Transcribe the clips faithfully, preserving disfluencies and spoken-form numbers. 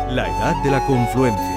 La edad de la confluencia.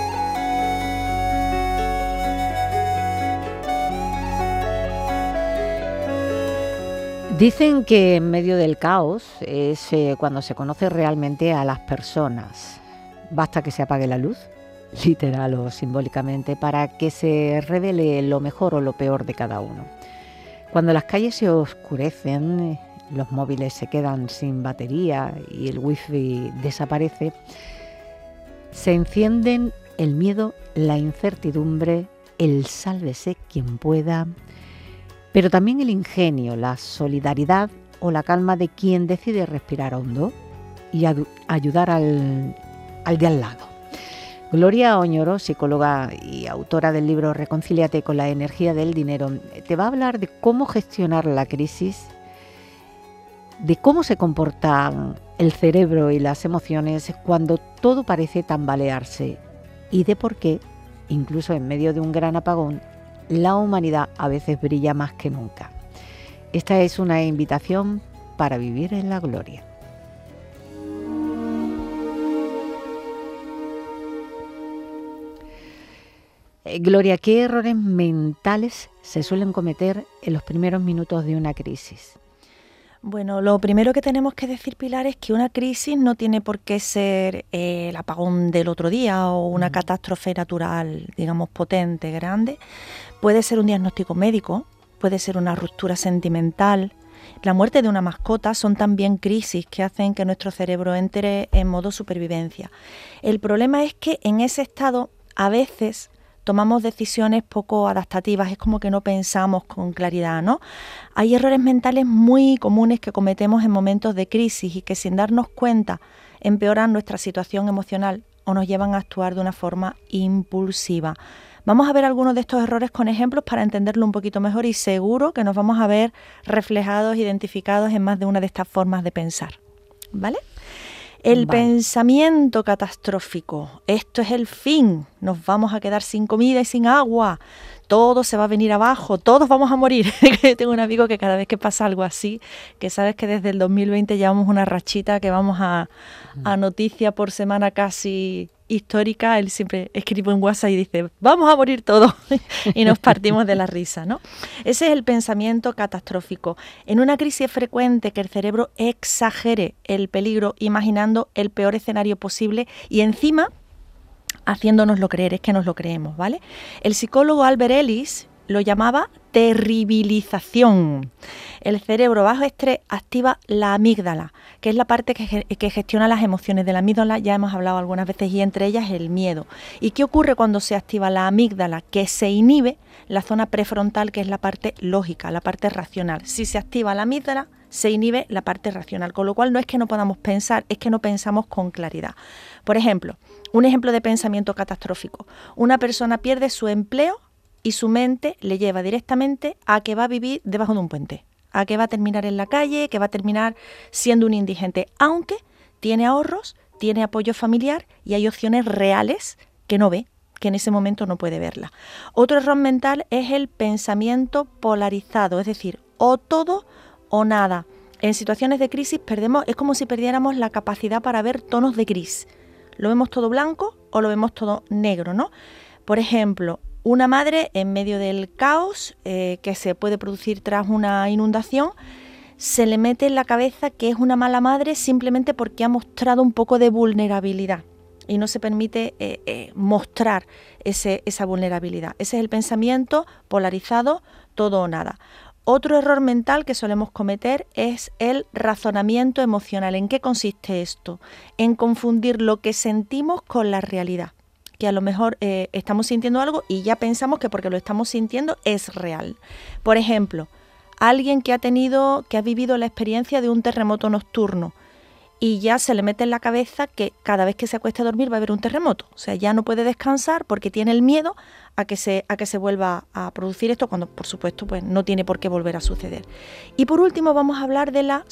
Dicen que en medio del caos es eh, cuando se conoce realmente a las personas. Basta que se apague la luz, literal o simbólicamente, para que se revele lo mejor o lo peor de cada uno. Cuando las calles se oscurecen, los móviles se quedan sin batería y el wifi desaparece, se encienden el miedo, la incertidumbre, el sálvese quien pueda, pero también el ingenio, la solidaridad o la calma de quien decide respirar hondo y adu- ayudar al, al de al lado. Gloria Oñoro, psicóloga y autora del libro Reconcíliate con la energía del dinero, te va a hablar de cómo gestionar la crisis, de cómo se comportan el cerebro y las emociones cuando todo parece tambalearse y de por qué, incluso en medio de un gran apagón, la humanidad a veces brilla más que nunca. Esta es una invitación para vivir en la gloria. Eh, Gloria, ¿qué errores mentales se suelen cometer en los primeros minutos de una crisis? Bueno, lo primero que tenemos que decir, Pilar, es que una crisis no tiene por qué ser eh, el apagón del otro día o una mm. catástrofe natural, digamos, potente, grande. Puede ser un diagnóstico médico, puede ser una ruptura sentimental. La muerte de una mascota son también crisis que hacen que nuestro cerebro entre en modo supervivencia. El problema es que en ese estado a veces tomamos decisiones poco adaptativas, es como que no pensamos con claridad, ¿no? Hay errores mentales muy comunes que cometemos en momentos de crisis y que sin darnos cuenta empeoran nuestra situación emocional o nos llevan a actuar de una forma impulsiva. Vamos a ver algunos de estos errores con ejemplos para entenderlo un poquito mejor y seguro que nos vamos a ver reflejados, identificados en más de una de estas formas de pensar, ¿vale? El vale. Pensamiento catastrófico, esto es el fin, nos vamos a quedar sin comida y sin agua, todo se va a venir abajo, todos vamos a morir. Tengo un amigo que cada vez que pasa algo así, que sabes que desde el dos mil veinte llevamos una rachita que vamos a, a noticia por semana casi histórica, él siempre escribe en WhatsApp y dice, vamos a morir todos, y nos partimos de la risa, ¿no? Ese es el pensamiento catastrófico. En una crisis es frecuente que el cerebro exagere el peligro imaginando el peor escenario posible y encima haciéndonoslo creer, es que nos lo creemos, ¿vale? El psicólogo Albert Ellis lo llamaba terribilización. El cerebro bajo estrés activa la amígdala, que es la parte que, que gestiona las emociones de la amígdala, ya hemos hablado algunas veces, y entre ellas el miedo. ¿Y qué ocurre cuando se activa la amígdala? Que se inhibe la zona prefrontal, que es la parte lógica, la parte racional. Si se activa la amígdala, se inhibe la parte racional, con lo cual no es que no podamos pensar, es que no pensamos con claridad. Por ejemplo, un ejemplo de pensamiento catastrófico. Una persona pierde su empleo y su mente le lleva directamente a que va a vivir debajo de un puente, a que va a terminar en la calle, que va a terminar siendo un indigente, aunque tiene ahorros, tiene apoyo familiar y hay opciones reales que no ve, que en ese momento no puede verla. Otro error mental es el pensamiento polarizado, es decir, o todo o nada. En situaciones de crisis perdemos, es como si perdiéramos la capacidad para ver tonos de gris. Lo vemos todo blanco o lo vemos todo negro, ¿no? Por ejemplo, una madre en medio del caos eh, que se puede producir tras una inundación, se le mete en la cabeza que es una mala madre simplemente porque ha mostrado un poco de vulnerabilidad y no se permite eh, eh, mostrar ese, esa vulnerabilidad. Ese es el pensamiento polarizado, todo o nada. Otro error mental que solemos cometer es el razonamiento emocional. ¿En qué consiste esto? En confundir lo que sentimos con la realidad. Que a lo mejor eh, estamos sintiendo algo y ya pensamos que porque lo estamos sintiendo es real. Por ejemplo, alguien que ha tenido, que ha vivido la experiencia de un terremoto nocturno y ya se le mete en la cabeza que cada vez que se acueste a dormir va a haber un terremoto. O sea, ya no puede descansar porque tiene el miedo a que se, a que se vuelva a producir esto, cuando por supuesto pues, no tiene por qué volver a suceder. Y por último vamos a hablar de la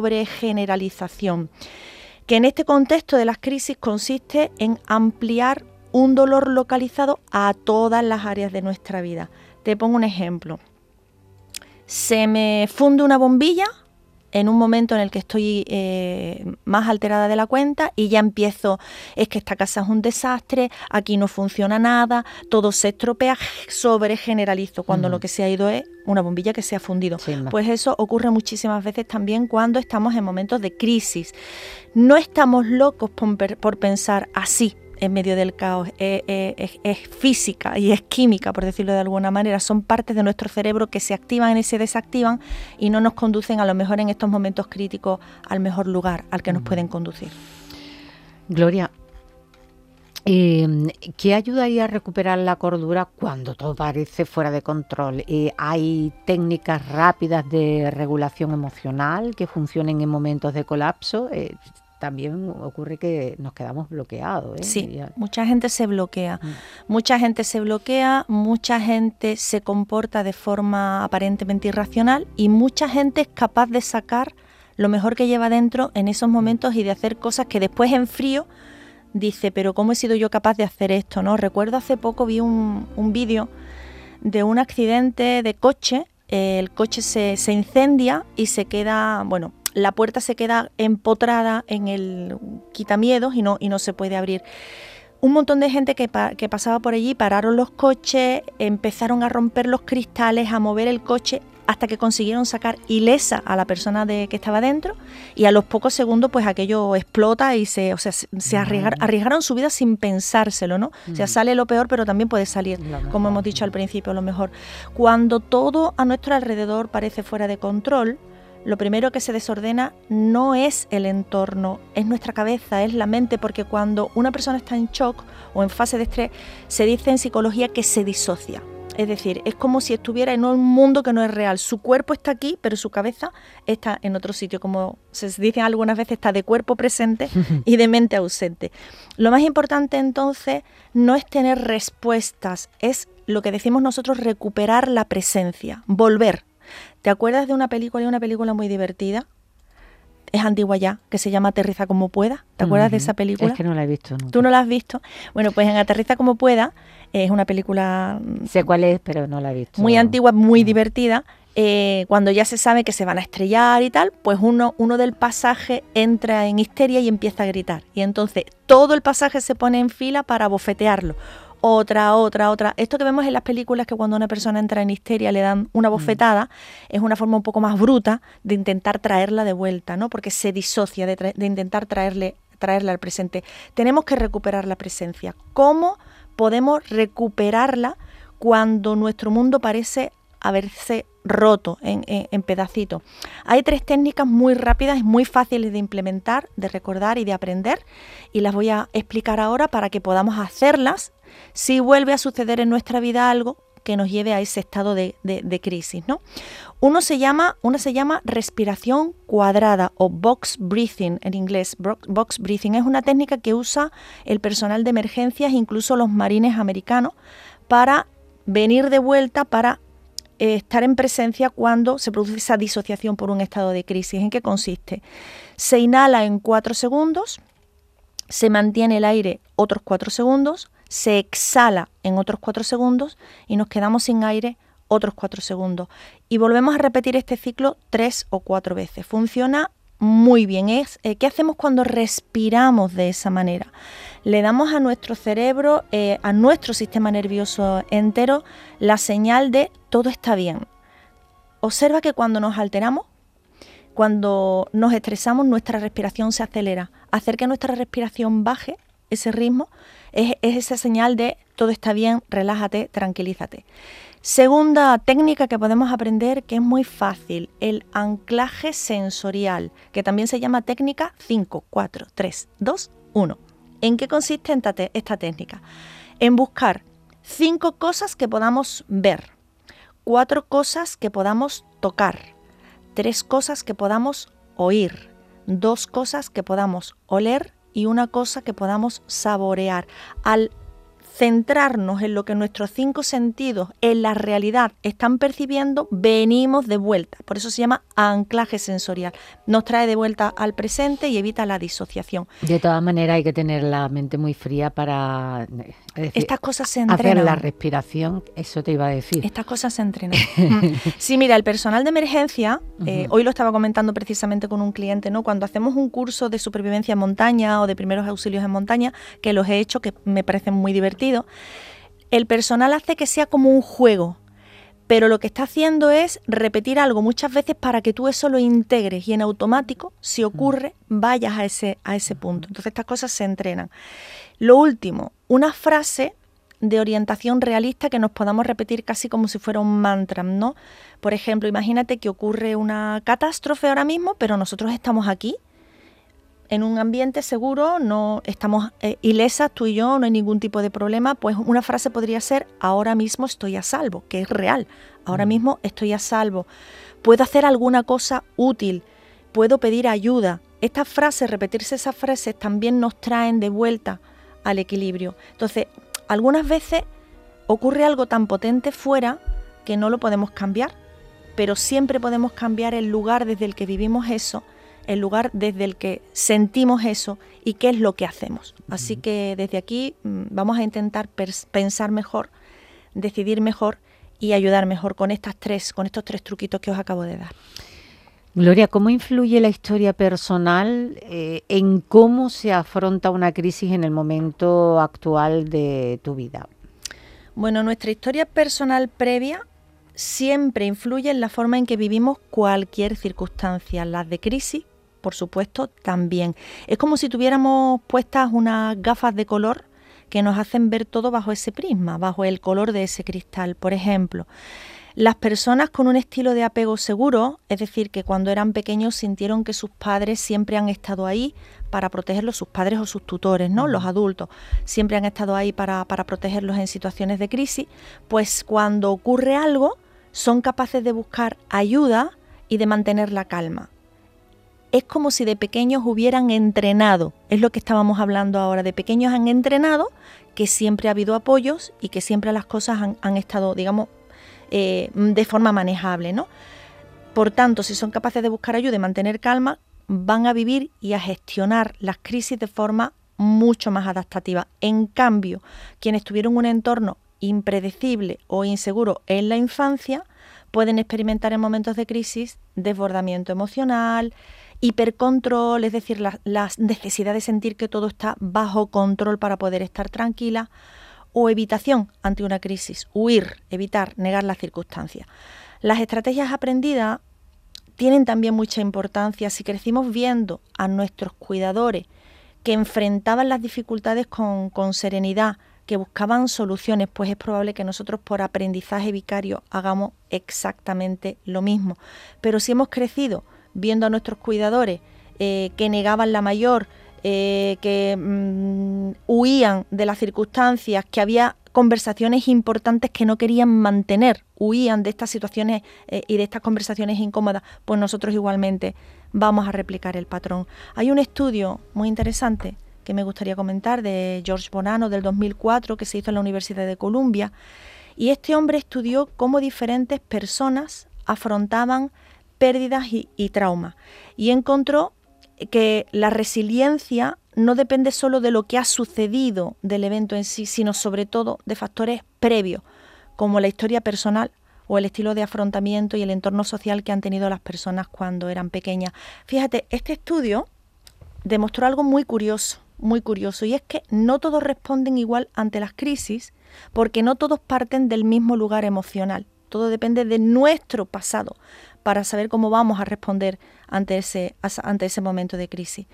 sobregeneralización, que en este contexto de las crisis consiste en ampliar un dolor localizado a todas las áreas de nuestra vida. Te pongo un ejemplo. Se me funde una bombilla en un momento en el que estoy eh, más alterada de la cuenta y ya empiezo, es que esta casa es un desastre, aquí no funciona nada, todo se estropea, sobre generalizo, cuando uh-huh. lo que se ha ido es una bombilla que se ha fundido. Sí, no. Pues eso ocurre muchísimas veces también cuando estamos en momentos de crisis. No estamos locos por, por pensar así en medio del caos, es, es, es física y es química, por decirlo de alguna manera, son partes de nuestro cerebro que se activan y se desactivan y no nos conducen a lo mejor en estos momentos críticos al mejor lugar al que nos pueden conducir. Gloria, eh, ¿qué ayudaría a recuperar la cordura cuando todo parece fuera de control? Eh, ¿Hay técnicas rápidas de regulación emocional que funcionen en momentos de colapso? Eh, También ocurre que nos quedamos bloqueados, ¿eh? Sí, ya. mucha gente se bloquea, mm. mucha gente se bloquea, mucha gente se comporta de forma aparentemente irracional y mucha gente es capaz de sacar lo mejor que lleva dentro en esos momentos y de hacer cosas que después en frío dice, pero ¿cómo he sido yo capaz de hacer esto? ¿No? Recuerdo hace poco vi un, un vídeo de un accidente de coche, eh, el coche se, se incendia y se queda, bueno, la puerta se queda empotrada en el quitamiedos y no, y no se puede abrir. Un montón de gente que, pa, que pasaba por allí pararon los coches, empezaron a romper los cristales, a mover el coche hasta que consiguieron sacar ilesa a la persona de, que estaba dentro y a los pocos segundos pues aquello explota y se, o sea, se, se arriesgar, arriesgaron su vida sin pensárselo, ¿no? Mm. O sea, sale lo peor pero también puede salir, como hemos dicho al principio, lo mejor. Cuando todo a nuestro alrededor parece fuera de control, lo primero que se desordena no es el entorno, es nuestra cabeza, es la mente, porque cuando una persona está en shock o en fase de estrés, se dice en psicología que se disocia. Es decir, es como si estuviera en un mundo que no es real. Su cuerpo está aquí, pero su cabeza está en otro sitio. Como se dice algunas veces, está de cuerpo presente y de mente ausente. Lo más importante entonces no es tener respuestas, es lo que decimos nosotros, recuperar la presencia, volver. ¿Te acuerdas de una película, y una película muy divertida? Es antigua ya, que se llama Aterriza como pueda. ¿Te acuerdas uh-huh. de esa película? Es que no la he visto nunca. ¿Tú no la has visto? Bueno, pues en Aterriza como pueda, eh, es una película... Sé cuál es, pero no la he visto. Muy antigua, muy no. divertida. Eh, cuando ya se sabe que se van a estrellar y tal, pues uno, uno del pasaje entra en histeria y empieza a gritar. Y entonces todo el pasaje se pone en fila para bofetearlo. Otra, otra, otra. Esto que vemos en las películas, que cuando una persona entra en histeria le dan una bofetada, mm. es una forma un poco más bruta de intentar traerla de vuelta, ¿no? Porque se disocia de, tra- de intentar traerle, traerla al presente. Tenemos que recuperar la presencia. ¿Cómo podemos recuperarla cuando nuestro mundo parece haberse roto en, en, en pedacitos? Hay tres técnicas muy rápidas y muy fáciles de implementar, de recordar y de aprender, y las voy a explicar ahora para que podamos hacerlas si vuelve a suceder en nuestra vida algo que nos lleve a ese estado de, de, de crisis, ¿no? Uno se llama, una se llama respiración cuadrada o box breathing en inglés. Box breathing es una técnica que usa el personal de emergencias, incluso los marines americanos, para venir de vuelta, para eh, estar en presencia cuando se produce esa disociación por un estado de crisis. ¿En qué consiste? Se inhala en cuatro segundos, se mantiene el aire otros cuatro segundos, se exhala en otros cuatro segundos y nos quedamos sin aire otros cuatro segundos. Y volvemos a repetir este ciclo tres o cuatro veces. Funciona muy bien. Es, eh, ¿qué hacemos cuando respiramos de esa manera? Le damos a nuestro cerebro, eh, a nuestro sistema nervioso entero, la señal de todo está bien. Observa que cuando nos alteramos, cuando nos estresamos, nuestra respiración se acelera. Hacer que nuestra respiración baje ese ritmo es, es esa señal de todo está bien, relájate, tranquilízate. Segunda técnica que podemos aprender, que es muy fácil, el anclaje sensorial, que también se llama técnica cinco, cuatro, tres, dos, uno. ¿En qué consiste esta, esta técnica? En buscar cinco cosas que podamos ver, cuatro cosas que podamos tocar, tres cosas que podamos oír, dos cosas que podamos oler y una cosa que podamos saborear. Al centrarnos en lo que nuestros cinco sentidos, en la realidad, están percibiendo, venimos de vuelta. Por eso se llama anclaje sensorial. Nos trae de vuelta al presente y evita la disociación. De todas maneras hay que tener la mente muy fría para... Es decir, estas cosas se entrenan. Hacer la respiración, eso te iba a decir. Estas cosas se entrenan. Sí, mira, el personal de emergencia, eh, uh-huh. hoy lo estaba comentando precisamente con un cliente, ¿no? Cuando hacemos un curso de supervivencia en montaña o de primeros auxilios en montaña, que los he hecho, que me parecen muy divertidos, el personal hace que sea como un juego, pero lo que está haciendo es repetir algo muchas veces para que tú eso lo integres y en automático, si ocurre, vayas a ese, a ese punto. Entonces estas cosas se entrenan. Lo último, una frase de orientación realista que nos podamos repetir casi como si fuera un mantra, ¿no? Por ejemplo, imagínate que ocurre una catástrofe ahora mismo, pero nosotros estamos aquí, en un ambiente seguro, no estamos eh, ilesas, tú y yo, no hay ningún tipo de problema. Pues una frase podría ser, ahora mismo estoy a salvo, que es real, ahora mm. mismo estoy a salvo. Puedo hacer alguna cosa útil, puedo pedir ayuda. Estas frases, repetirse esas frases también nos traen de vuelta al equilibrio. Entonces, algunas veces ocurre algo tan potente fuera que no lo podemos cambiar, pero siempre podemos cambiar el lugar desde el que vivimos eso, el lugar desde el que sentimos eso y qué es lo que hacemos. Así que desde aquí vamos a intentar pensar mejor, decidir mejor y ayudar mejor con estas tres, con estos tres truquitos que os acabo de dar. Gloria, ¿cómo influye la historia personal eh, en cómo se afronta una crisis en el momento actual de tu vida? Bueno, nuestra historia personal previa siempre influye en la forma en que vivimos cualquier circunstancia, las de crisis, por supuesto, también. Es como si tuviéramos puestas unas gafas de color que nos hacen ver todo bajo ese prisma, bajo el color de ese cristal. Por ejemplo, las personas con un estilo de apego seguro, es decir, que cuando eran pequeños sintieron que sus padres siempre han estado ahí para protegerlos, sus padres o sus tutores, ¿no? Los adultos siempre han estado ahí para, para protegerlos en situaciones de crisis, pues cuando ocurre algo son capaces de buscar ayuda y de mantener la calma. Es como si de pequeños hubieran entrenado, es lo que estábamos hablando ahora, de pequeños han entrenado que siempre ha habido apoyos y que siempre las cosas han, han estado, digamos, eh, de forma manejable, ¿no? Por tanto, si son capaces de buscar ayuda y mantener calma, van a vivir y a gestionar las crisis de forma mucho más adaptativa. En cambio, quienes tuvieron un entorno impredecible o inseguro en la infancia, pueden experimentar en momentos de crisis desbordamiento emocional, hipercontrol, es decir, la, la necesidad de sentir que todo está bajo control para poder estar tranquila, o evitación ante una crisis, huir, evitar, negar las circunstancias. Las estrategias aprendidas tienen también mucha importancia. Si crecimos viendo a nuestros cuidadores que enfrentaban las dificultades con, con serenidad, que buscaban soluciones, pues es probable que nosotros por aprendizaje vicario hagamos exactamente lo mismo. Pero si hemos crecido viendo a nuestros cuidadores eh, que negaban la mayor, eh, que mm, huían de las circunstancias, que había conversaciones importantes que no querían mantener, huían de estas situaciones eh, y de estas conversaciones incómodas, pues nosotros igualmente vamos a replicar el patrón. Hay un estudio muy interesante que me gustaría comentar, de George Bonanno del dos mil cuatro, que se hizo en la Universidad de Columbia, y este hombre estudió cómo diferentes personas afrontaban pérdidas y, y traumas, y encontró que la resiliencia no depende solo de lo que ha sucedido del evento en sí, sino sobre todo de factores previos, como la historia personal o el estilo de afrontamiento y el entorno social que han tenido las personas cuando eran pequeñas. Fíjate, este estudio demostró algo muy curioso, muy curioso, y es que no todos responden igual ante las crisis, porque no todos parten del mismo lugar emocional. Todo depende de nuestro pasado para saber cómo vamos a responder ante ese, ante ese momento de crisis.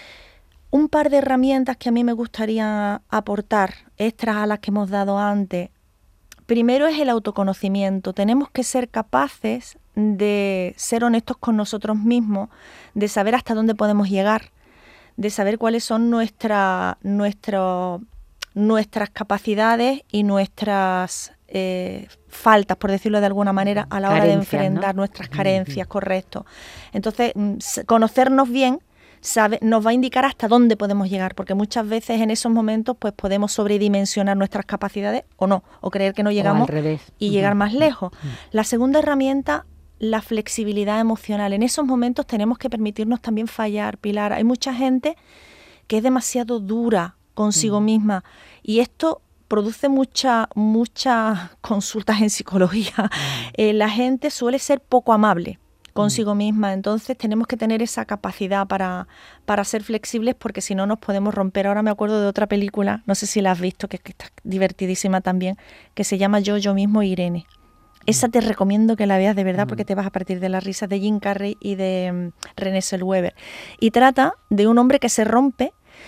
Un par de herramientas que a mí me gustaría aportar, extras a las que hemos dado antes. Primero es el autoconocimiento. Tenemos que ser capaces de ser honestos con nosotros mismos, de saber hasta dónde podemos llegar, de saber cuáles son nuestra, nuestro, nuestras capacidades y nuestras eh, faltas, por decirlo de alguna manera, a la hora carencias, de enfrentar, ¿no?, nuestras carencias, uh-huh. Correcto. Entonces, conocernos bien sabe, nos va a indicar hasta dónde podemos llegar, porque muchas veces en esos momentos pues podemos sobredimensionar nuestras capacidades o no, o creer que no llegamos y llegar más lejos. La segunda herramienta, la flexibilidad emocional. En esos momentos tenemos que permitirnos también fallar, Pilar. Hay mucha gente que es demasiado dura consigo mm. misma y esto produce muchas mucha consultas en psicología. Mm. Eh, la gente suele ser poco amable consigo mm. misma, entonces tenemos que tener esa capacidad para, para ser flexibles porque si no nos podemos romper. Ahora me acuerdo de otra película, no sé si la has visto, que, que está divertidísima también, que se llama Yo, Yo Mismo, Irene. Esa te recomiendo que la veas de verdad porque te vas a partir de la risa, de Jim Carrey y de um, René Zellweger. Y trata de un hombre que se rompe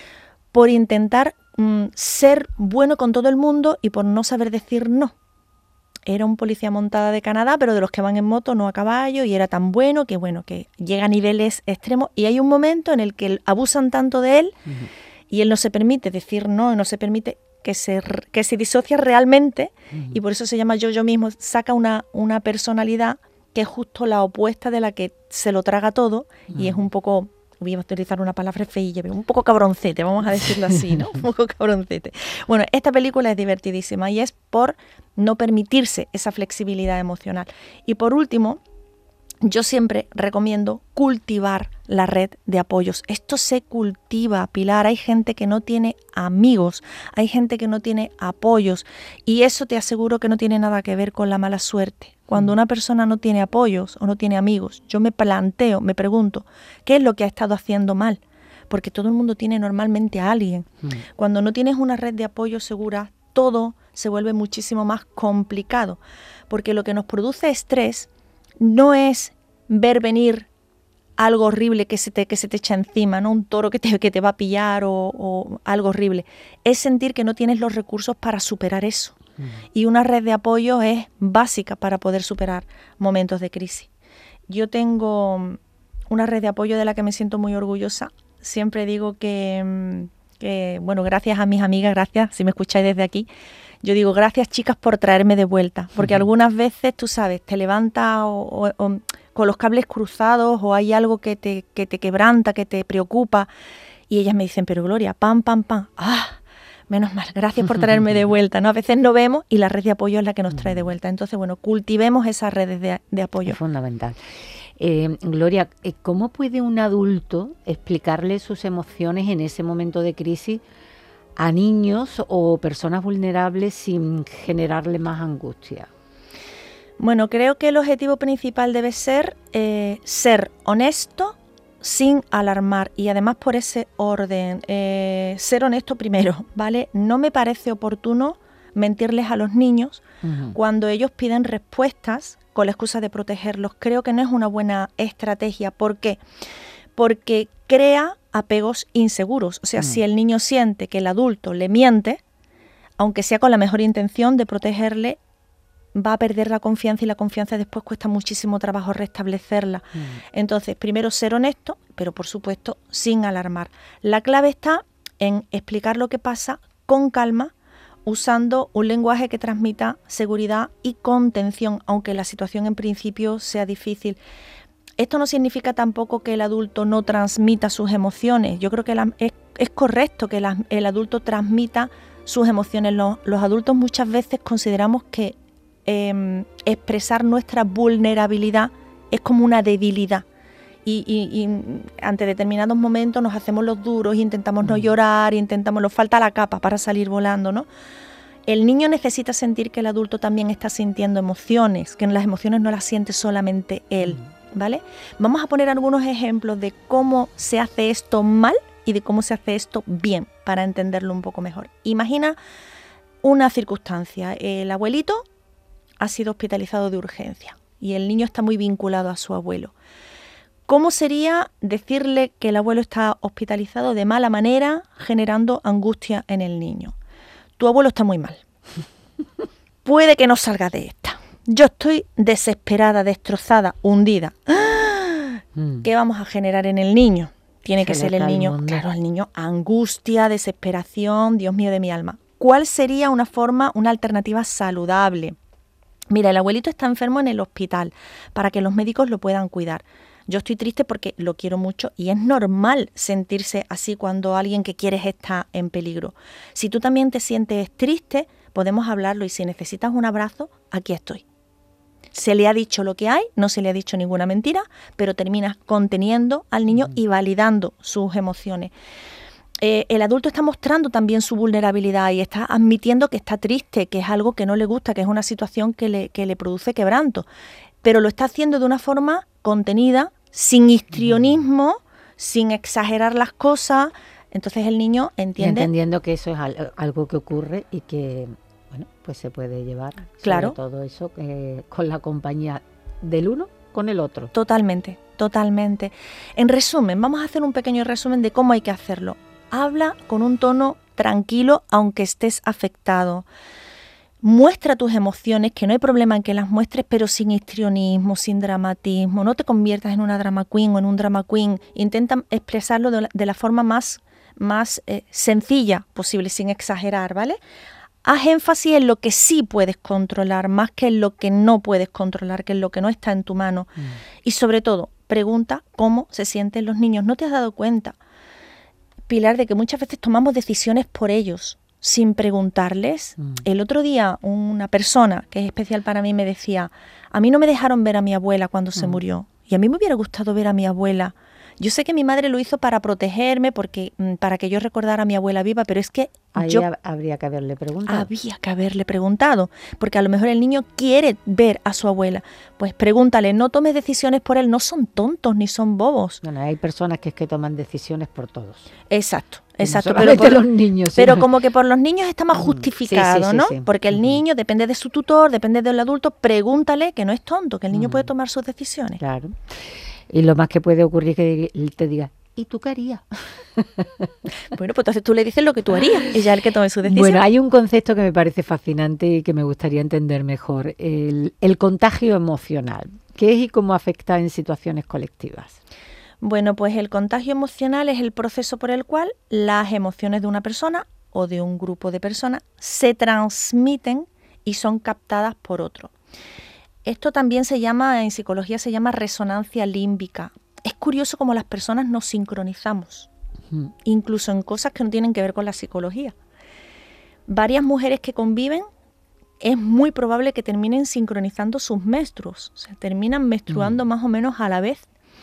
por intentar um, ser bueno con todo el mundo y por no saber decir no. Era un policía montada de Canadá, pero de los que van en moto, no a caballo, y era tan bueno que bueno que llega a niveles extremos. Y hay un momento en el que abusan tanto de él uh-huh. y él no se permite decir no, y no se permite... Que se, que se disocia realmente uh-huh. y por eso se llama Yo, Yo Mismo, saca una, una personalidad que es justo la opuesta de la que se lo traga todo uh-huh. y es un poco, voy a utilizar una palabra feilla, pero un poco cabroncete, vamos a decirlo así, ¿no? Un poco cabroncete. Bueno, esta película es divertidísima y es por no permitirse esa flexibilidad emocional. Y por último, yo siempre recomiendo cultivar la red de apoyos. Esto se cultiva, Pilar. Hay gente que no tiene amigos, hay gente que no tiene apoyos y eso te aseguro que no tiene nada que ver con la mala suerte. Cuando una persona no tiene apoyos o no tiene amigos, yo me planteo, me pregunto, ¿qué es lo que ha estado haciendo mal? Porque todo el mundo tiene normalmente a alguien. Mm. Cuando no tienes una red de apoyo segura, todo se vuelve muchísimo más complicado, porque lo que nos produce estrés no es ver venir algo horrible que se te, que se te echa encima, ¿no? Un toro que te, que te va a pillar o, o algo horrible. Es sentir que no tienes los recursos para superar eso. Mm. Y una red de apoyo es básica para poder superar momentos de crisis. Yo tengo una red de apoyo de la que me siento muy orgullosa. Siempre digo que, que bueno, gracias a mis amigas, gracias, si me escucháis desde aquí, yo digo, gracias chicas por traerme de vuelta, porque uh-huh. algunas veces, tú sabes, te levantas o, o, o, con los cables cruzados o hay algo que te, que te quebranta, que te preocupa, y ellas me dicen, pero Gloria, pam, pam, pam, ah, menos mal, gracias por traerme de vuelta, ¿no? A veces no vemos y la red de apoyo es la que nos trae de vuelta. Entonces, bueno, cultivemos esas redes de, de apoyo. Es fundamental. Eh, Gloria, ¿cómo puede un adulto explicarle sus emociones en ese momento de crisis a niños o personas vulnerables sin generarle más angustia? Bueno, creo que el objetivo principal debe ser eh, ser honesto sin alarmar y además por ese orden, eh, ser honesto primero, ¿vale? No me parece oportuno mentirles a los niños uh-huh. cuando ellos piden respuestas con la excusa de protegerlos. Creo que no es una buena estrategia. ¿Por qué? Porque crea apegos inseguros. O sea, uh-huh. si el niño siente que el adulto le miente, aunque sea con la mejor intención de protegerle, va a perder la confianza y la confianza después cuesta muchísimo trabajo restablecerla. Uh-huh. Entonces, primero ser honesto, pero por supuesto sin alarmar. La clave está en explicar lo que pasa con calma, usando un lenguaje que transmita seguridad y contención, aunque la situación en principio sea difícil. Esto no significa tampoco que el adulto no transmita sus emociones. Yo creo que la, es, es correcto que la, el adulto transmita sus emociones. Los, los adultos muchas veces consideramos que eh, expresar nuestra vulnerabilidad es como una debilidad. Y, y, y ante determinados momentos nos hacemos los duros, intentamos no llorar, intentamos, nos falta la capa para salir volando, ¿no? El niño necesita sentir que el adulto también está sintiendo emociones, que las emociones no las siente solamente él, ¿vale? Vamos a poner algunos ejemplos de cómo se hace esto mal y de cómo se hace esto bien, para entenderlo un poco mejor. Imagina una circunstancia, el abuelito ha sido hospitalizado de urgencia y el niño está muy vinculado a su abuelo. ¿Cómo sería decirle que el abuelo está hospitalizado de mala manera, generando angustia en el niño? Tu abuelo está muy mal. Puede que no salga de esta. Yo estoy desesperada, destrozada, hundida. ¿Qué vamos a generar en el niño? Tiene Se que ser el niño, el claro, el niño, angustia, desesperación, Dios mío de mi alma. ¿Cuál sería una forma, una alternativa saludable? Mira, el abuelito está enfermo en el hospital para que los médicos lo puedan cuidar. Yo estoy triste porque lo quiero mucho y es normal sentirse así cuando alguien que quieres está en peligro. Si tú también te sientes triste, podemos hablarlo y si necesitas un abrazo, aquí estoy. Se le ha dicho lo que hay, no se le ha dicho ninguna mentira, pero terminas conteniendo al niño y validando sus emociones. Eh, el adulto está mostrando también su vulnerabilidad y está admitiendo que está triste, que es algo que no le gusta, que es una situación que le, que le produce quebranto, pero lo está haciendo de una forma contenida, sin histrionismo, mm. sin exagerar las cosas. Entonces el niño entiende... Y entendiendo que eso es al, algo que ocurre y que... Bueno, pues se puede llevar, claro, sobre todo eso eh, con la compañía del uno con el otro. Totalmente, totalmente. En resumen, vamos a hacer un pequeño resumen de cómo hay que hacerlo. Habla con un tono tranquilo aunque estés afectado. Muestra tus emociones, que no hay problema en que las muestres, pero sin histrionismo, sin dramatismo. No te conviertas en una drama queen o en un drama queen. Intenta expresarlo de la, de la forma más, más eh, sencilla posible, sin exagerar, ¿vale? Haz énfasis en lo que sí puedes controlar, más que en lo que no puedes controlar, que en lo que no está en tu mano. Mm. Y sobre todo, pregunta cómo se sienten los niños. ¿No te has dado cuenta, Pilar, de que muchas veces tomamos decisiones por ellos, sin preguntarles? Mm. El otro día una persona, que es especial para mí, me decía, a mí no me dejaron ver a mi abuela cuando mm. se murió. Y a mí me hubiera gustado ver a mi abuela. Yo sé que mi madre lo hizo para protegerme, porque para que yo recordara a mi abuela viva, pero es que Ahí yo... habría que haberle preguntado. Había que haberle preguntado, porque a lo mejor el niño quiere ver a su abuela. Pues pregúntale, no tomes decisiones por él, no son tontos ni son bobos. Bueno, hay personas que es que toman decisiones por todos. Exacto. Exacto, no pero, por, los niños, pero ¿sí? como que por los niños está más justificado, sí, sí, sí, ¿no? sí. Porque el niño depende de su tutor, depende del adulto, pregúntale que no es tonto, que el niño mm. puede tomar sus decisiones. Claro. Y lo más que puede ocurrir es que te diga, ¿y tú qué harías? Bueno, pues entonces tú le dices lo que tú harías y ya el que tome su decisión. Bueno, hay un concepto que me parece fascinante y que me gustaría entender mejor, el, el contagio emocional. ¿Qué es y cómo afecta en situaciones colectivas? Bueno, pues el contagio emocional es el proceso por el cual las emociones de una persona o de un grupo de personas se transmiten y son captadas por otro. Esto también se llama, en psicología se llama resonancia límbica. Es curioso cómo las personas nos sincronizamos, uh-huh. incluso en cosas que no tienen que ver con la psicología. Varias mujeres que conviven, es muy probable que terminen sincronizando sus menstruos, o sea, terminan menstruando uh-huh. más o menos a la vez.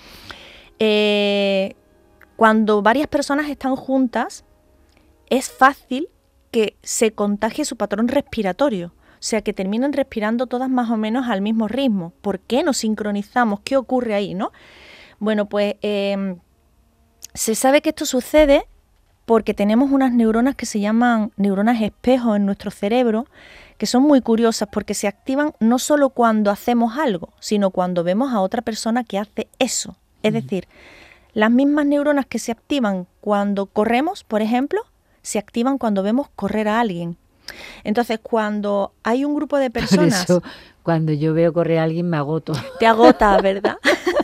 Eh, cuando varias personas están juntas, es fácil que se contagie su patrón respiratorio. O sea, que terminan respirando todas más o menos al mismo ritmo. ¿Por qué nos sincronizamos? ¿Qué ocurre ahí, no? Bueno, pues eh, se sabe que esto sucede porque tenemos unas neuronas que se llaman neuronas espejo en nuestro cerebro, que son muy curiosas porque se activan no solo cuando hacemos algo, sino cuando vemos a otra persona que hace eso. Es decir, las mismas neuronas que se activan cuando corremos, por ejemplo, se activan cuando vemos correr a alguien. Entonces, cuando hay un grupo de personas... Por eso, cuando yo veo correr a alguien me agoto. Te agota, ¿verdad?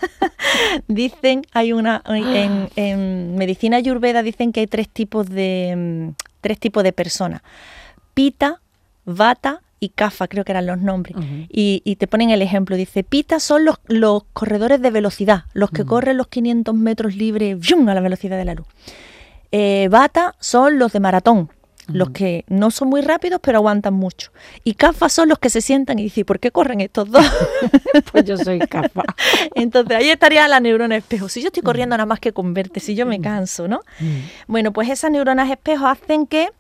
Dicen, hay una... En, en medicina ayurveda dicen que hay tres tipos de, tres tipos de personas. Pita, Vata y Kapha, creo que eran los nombres. Uh-huh. y, y te ponen el ejemplo. Dice, Pita son los, los corredores de velocidad, los que uh-huh. corren los quinientos metros libres ¡yum! A la velocidad de la luz. Eh, Vata son los de maratón, los que no son muy rápidos pero aguantan mucho. Y Kapha son los que se sientan y dicen, ¿por qué corren estos dos? Pues yo soy Kapha. Entonces ahí estaría la neurona espejo. Si yo estoy corriendo nada más que con verte, si yo me canso, ¿no? Bueno, pues esas neuronas espejo hacen que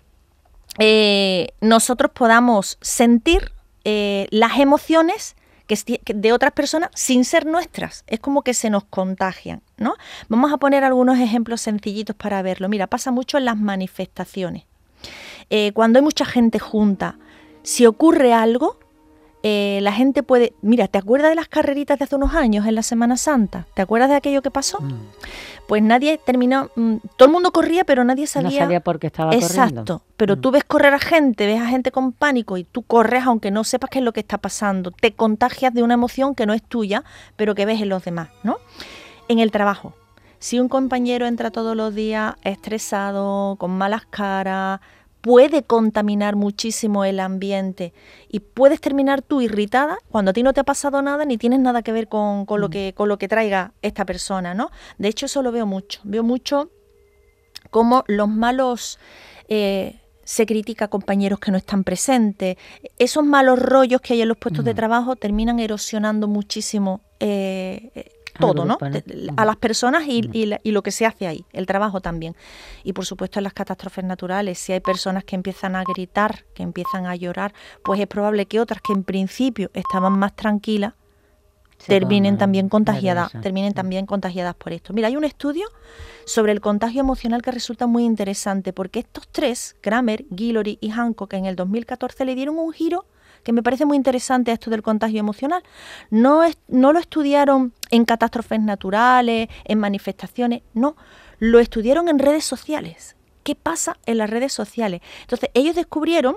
eh, nosotros podamos sentir eh, las emociones que de otras personas sin ser nuestras. Es como que se nos contagian, ¿no? Vamos a poner algunos ejemplos sencillitos para verlo. Mira, pasa mucho en las manifestaciones. Eh, cuando hay mucha gente junta, si ocurre algo, eh, la gente puede... Mira, ¿te acuerdas de las carreritas de hace unos años en la Semana Santa? ¿Te acuerdas de aquello que pasó? Mm. Pues nadie terminó... Mm, todo el mundo corría, pero nadie sabía... No sabía por qué estaba Exacto, corriendo. Exacto, pero mm. tú ves correr a gente, ves a gente con pánico y tú corres aunque no sepas qué es lo que está pasando. Te contagias de una emoción que no es tuya, pero que ves en los demás, ¿no? En el trabajo. Si un compañero entra todos los días estresado, con malas caras... puede contaminar muchísimo el ambiente y puedes terminar tú irritada cuando a ti no te ha pasado nada ni tienes nada que ver con, con, lo, que, con lo que traiga esta persona, ¿no? De hecho, eso lo veo mucho. Veo mucho cómo los malos... Eh, se critica a compañeros que no están presentes. Esos malos rollos que hay en los puestos uh-huh. de trabajo terminan erosionando muchísimo eh, todo, ¿no? Uh-huh. A las personas y, uh-huh. y, la, y lo que se hace ahí, el trabajo también. Y por supuesto en las catástrofes naturales, si hay personas que empiezan a gritar, que empiezan a llorar, pues es probable que otras que en principio estaban más tranquilas Se terminen también contagiadas, terminen también contagiadas por esto. Mira, hay un estudio sobre el contagio emocional que resulta muy interesante, porque estos tres, Kramer, Guillory y Hancock, en el dos mil catorce le dieron un giro que me parece muy interesante a esto del contagio emocional. No, es, no lo estudiaron en catástrofes naturales, en manifestaciones, no, lo estudiaron en redes sociales. ¿Qué pasa en las redes sociales? Entonces, ellos descubrieron,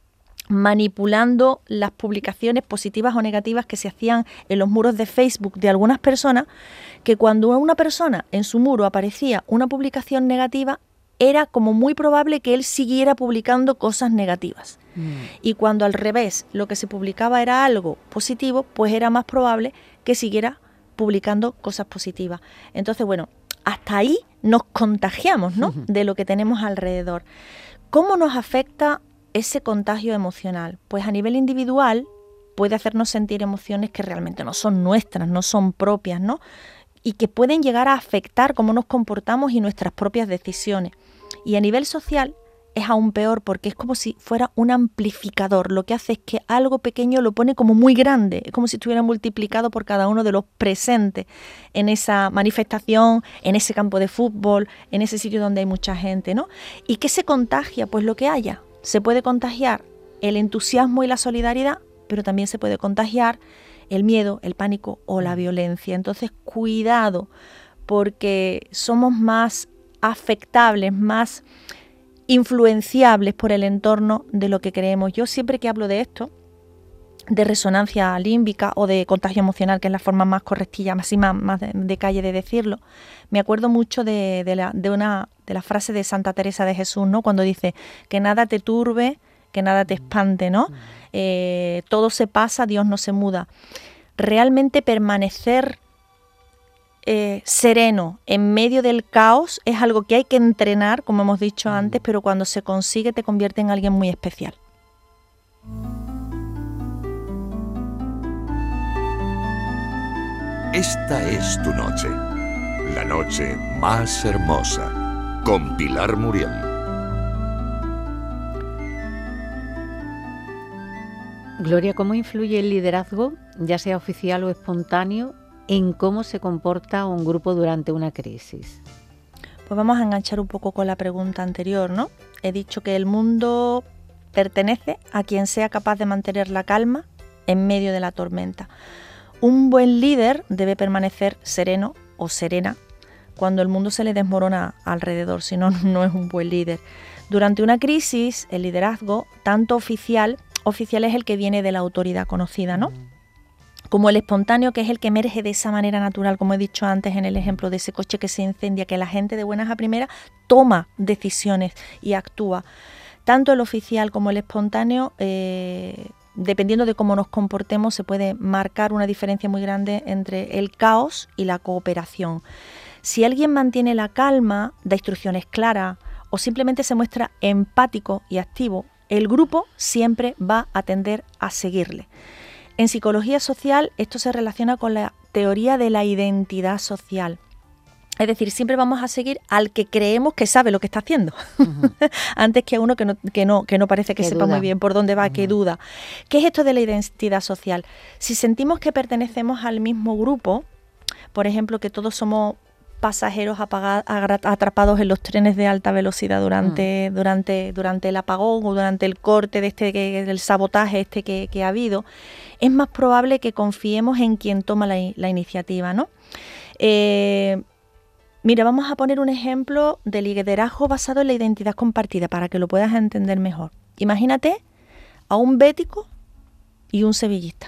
manipulando las publicaciones positivas o negativas que se hacían en los muros de Facebook de algunas personas, que cuando a una persona en su muro aparecía una publicación negativa, era como muy probable que él siguiera publicando cosas negativas. Mm. Y cuando al revés lo que se publicaba era algo positivo, pues era más probable que siguiera publicando cosas positivas. Entonces, bueno, hasta ahí nos contagiamos, ¿no? De lo que tenemos alrededor. ¿Cómo nos afecta ese contagio emocional? Pues a nivel individual puede hacernos sentir emociones que realmente no son nuestras, no son propias, ¿no? Y que pueden llegar a afectar cómo nos comportamos y nuestras propias decisiones. Y a nivel social es aún peor, porque es como si fuera un amplificador. Lo que hace es que algo pequeño lo pone como muy grande, es como si estuviera multiplicado por cada uno de los presentes en esa manifestación, en ese campo de fútbol, en ese sitio donde hay mucha gente, ¿no? ¿Y qué se contagia? Pues lo que haya. Se puede contagiar el entusiasmo y la solidaridad, pero también se puede contagiar el miedo, el pánico o la violencia. Entonces, cuidado, porque somos más afectables, más influenciables por el entorno de lo que creemos. Yo siempre que hablo de esto, de resonancia límbica o de contagio emocional, que es la forma más correctilla, más, más, más de, de calle de decirlo, me acuerdo mucho de, de, la, de, una, de la frase de Santa Teresa de Jesús, ¿no? Cuando dice que nada te turbe, que nada te espante, ¿no? Eh, todo se pasa, Dios no se muda. Realmente permanecer eh, sereno en medio del caos es algo que hay que entrenar, como hemos dicho antes, pero cuando se consigue te convierte en alguien muy especial. Esta es tu noche, la noche más hermosa, con Pilar Muriel. Gloria, ¿cómo influye el liderazgo, ya sea oficial o espontáneo, en cómo se comporta un grupo durante una crisis? Pues vamos a enganchar un poco con la pregunta anterior, ¿no? He dicho que el mundo pertenece a quien sea capaz de mantener la calma en medio de la tormenta. Un buen líder debe permanecer sereno o serena cuando el mundo se le desmorona alrededor, si no, no es un buen líder. Durante una crisis, el liderazgo, tanto oficial, oficial es el que viene de la autoridad conocida, ¿no? Como el espontáneo, que es el que emerge de esa manera natural, como he dicho antes en el ejemplo de ese coche que se incendia, que la gente de buenas a primeras toma decisiones y actúa. Tanto el oficial como el espontáneo, eh, dependiendo de cómo nos comportemos, se puede marcar una diferencia muy grande entre el caos y la cooperación. Si alguien mantiene la calma, da instrucciones claras o simplemente se muestra empático y activo, el grupo siempre va a tender a seguirle. En psicología social esto se relaciona con la teoría de la identidad social. Es decir, siempre vamos a seguir al que creemos que sabe lo que está haciendo, uh-huh. antes que a uno que no, que no, que no parece que, que sepa duda. Muy bien por dónde va, uh-huh. que duda. ¿Qué es esto de la identidad social? Si sentimos que pertenecemos al mismo grupo, por ejemplo, que todos somos pasajeros apagados, atrapados en los trenes de alta velocidad durante, uh-huh. durante, durante el apagón o durante el corte de este, que, del sabotaje este que, que ha habido, es más probable que confiemos en quien toma la, la iniciativa, ¿no? Eh, Mira, vamos a poner un ejemplo de liderazgo basado en la identidad compartida para que lo puedas entender mejor. Imagínate a un bético y un sevillista.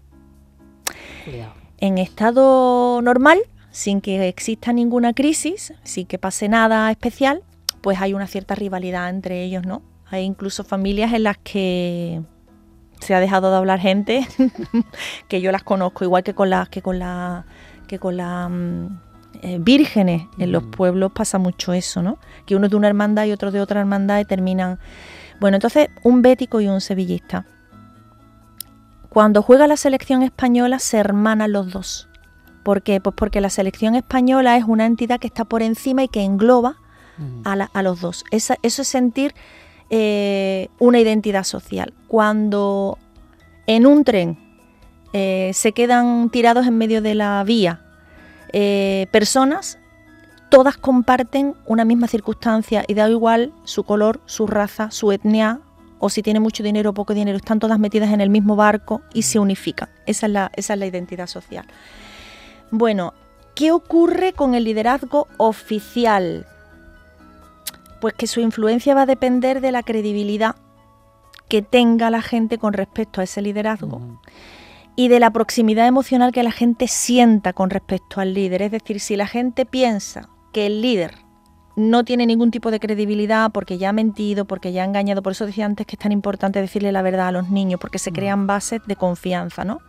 Cuidado. En estado normal, sin que exista ninguna crisis, sin que pase nada especial, pues hay una cierta rivalidad entre ellos, ¿no? Hay incluso familias en las que se ha dejado de hablar gente, que yo las conozco, igual que con las que con la, que con las eh, vírgenes. En mm. los pueblos pasa mucho eso, ¿no? Que uno es de una hermandad y otro de otra hermandad y terminan... Bueno, entonces, un bético y un sevillista. Cuando juega la selección española se hermanan los dos. ¿Por qué? Pues porque la selección española es una entidad que está por encima y que engloba mm. a, la, a los dos. Esa, eso es sentir... Eh, una identidad social. Cuando en un tren eh, se quedan tirados en medio de la vía eh, personas, todas comparten una misma circunstancia y da igual su color, su raza, su etnia, o si tiene mucho dinero o poco dinero, están todas metidas en el mismo barco y se unifican. Esa es la, esa es la identidad social. Bueno, ¿qué ocurre con el liderazgo oficial? Pues que su influencia va a depender de la credibilidad que tenga la gente con respecto a ese liderazgo uh-huh. y de la proximidad emocional que la gente sienta con respecto al líder. Es decir, si la gente piensa que el líder no tiene ningún tipo de credibilidad porque ya ha mentido, porque ya ha engañado, por eso decía antes que es tan importante decirle la verdad a los niños, porque se uh-huh. crean bases de confianza, ¿no?